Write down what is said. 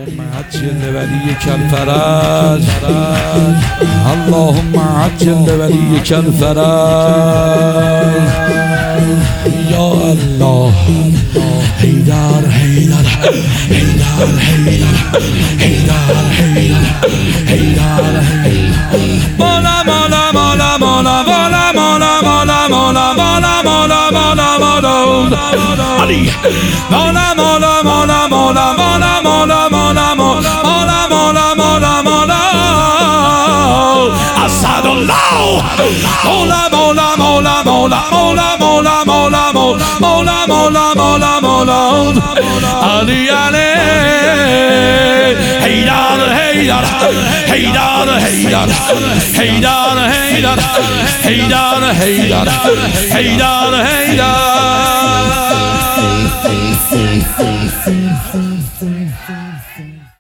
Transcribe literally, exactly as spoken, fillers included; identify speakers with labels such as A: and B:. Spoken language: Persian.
A: عجل لوليك الفرج اللهم عجل لوليك الفرج يا الله حيدر حيدر حيدر حيدر حيدر حيدر حيدر مولا مولا مولا مولا مولا مولا مولا مولا مولا مولا مولا مولا علي مولا مولا مولا مولا مولا مولا مولا مولا مولا مولا مولا أسعد الله مولا مولا مولا مولا مولا مولا مولا مولا مولا مولا مولا علي علي حيدر حيدر حيدر حيدر حيدر حيدر حيدر حيدر حيدر حيدر